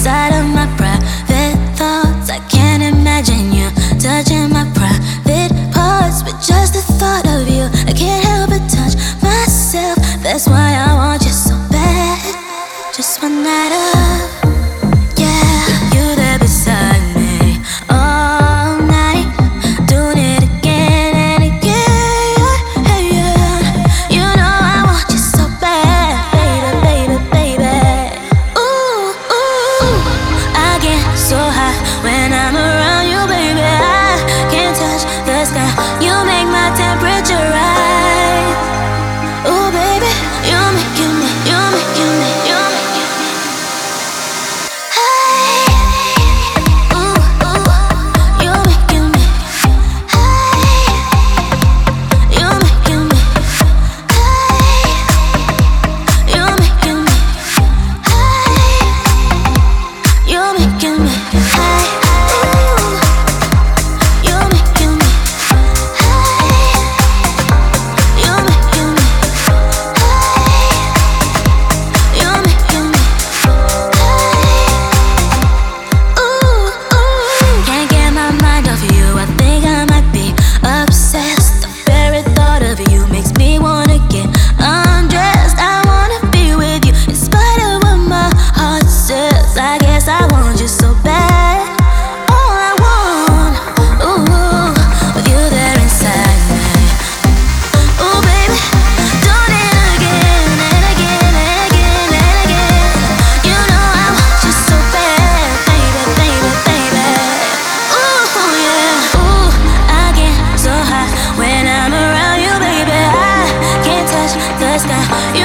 inside of my private thoughts. I can't imagine you touching my private parts, but just the thought of you, I can't help but touch myself. That's why I want you so bad. Just one night of, yeah, you there beside me all night, doing it again and again. You know I want you so bad, baby, baby, baby. Ooh, ooh, I get so high when I'm around you, baby. I can't touch the sky. You make my temperature rise. Ooh, baby, you're making me, you're making me, you're making me. Hey, ooh, ooh, you're making me. Hey, you're making me. Hey, you're making me. Hey, you're making me. Hey, ooh, you're making me. Hey, you're making me. Hey, you're making me. Hey, ooh, ooh. Can't get my mind off you. I think I might be obsessed. The very thought of you makes me wanna get undressed. I wanna be with you in spite of what my heart says. I guess I want you so bad. All I want, ooh, with you there inside me. Ooh, baby, doing it again and again and again and again. You know I want you so bad, baby, baby, baby. Ooh, yeah. Ooh, I get so high when I'm around you, baby. I can't touch the sky.